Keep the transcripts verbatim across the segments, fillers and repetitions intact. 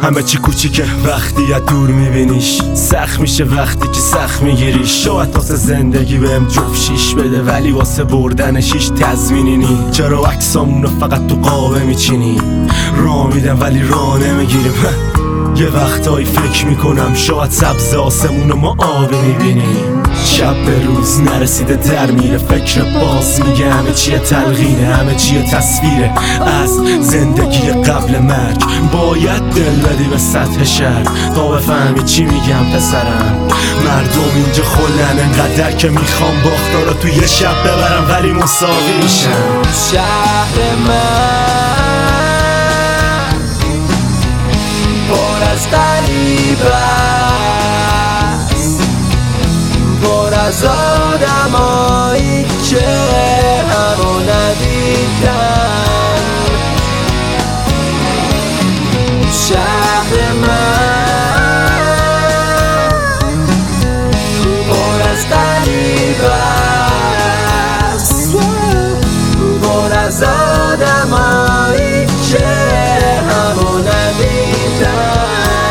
همه چی کوچیکه وقتی از دور میبینیش، سخت میشه وقتی که سخت میگیریش. شاید واسه زندگی بهم جفت شیش بده ولی واسه بردنش هیچ تضمینی نی. چرا عکسامونو فقط تو قابه میچینی؟ راه میدم ولی راه نمیگیریم. یه وقتایی فکر میکنم شاید سبز آسمونو ما آبی میبینیم. شب به روز نرسیده در میره، فکر باز میگه همه چیه تلقینه، همه چیه تصویره از زندگی قبل مرگ. باید دل بدی به سطح شهر تا بفهمی چی میگم پسرم. مردم اینجا خلن انقدر که میخوام باختا رو توی یه شب ببرم ولی مساوی میشن. شهر من پر از غریب است، پر از آدمایی که همو ندیدن. شهر من پر از غریب است، پر از آدمایی که همو ندیدن.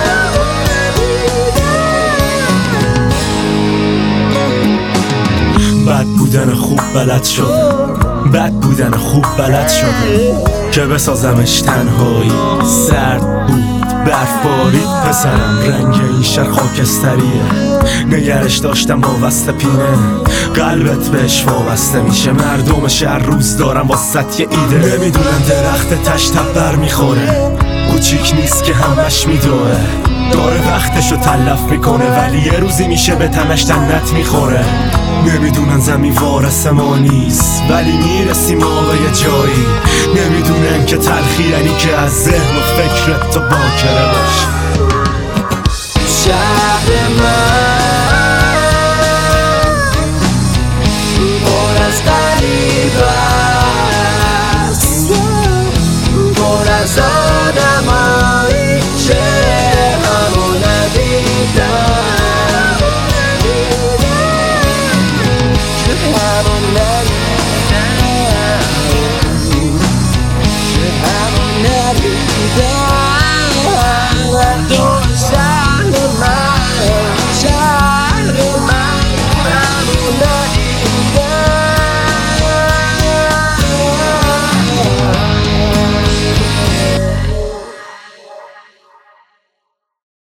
بد بودن خوب بلد شدم، بد بودن خوب بلد شدم که بسازمش تنهایی. سرد بود برف بارید پسرم، رنگ این شهر خاکستریه. نگرش داشتم وابسته پینه، قلبت بهش وابسته میشه. مردم شهر روز دارم واسط یه ایده، نمیدونن درخت تش تبر میخوره، کوچیک نیست که همش میدوه. داره وقتشو تلف میکنه ولی یه روزی میشه به تنش تنت میخوره. نمیدونن زمین وارث ما نیست ولی میرسیم ما به یه جایی. نمیدونن که تلخی یعنی که از ذهن و فکرت تو باکره باش. شهر من پر از غریب است، پر از آدمایی که همو ندیدن. Yeah.